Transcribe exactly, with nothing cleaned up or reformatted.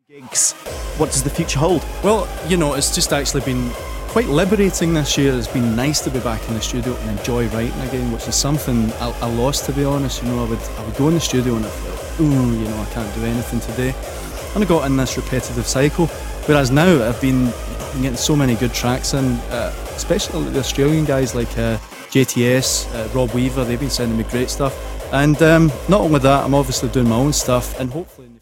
Gigs. What does the future hold? Well, you know, it's just actually been quite liberating this year. It's been nice to be back in the studio and enjoy writing again, which is something I, I lost, to be honest. You know, I would I would go in the studio and I feel, ooh, you know, I can't do anything today. And I got in this repetitive cycle. Whereas now I've been, I've been getting so many good tracks in, uh, especially the Australian guys like uh, J T S, uh, Rob Weaver. They've been sending me great stuff. And um, not only that, I'm obviously doing my own stuff, and hopefully.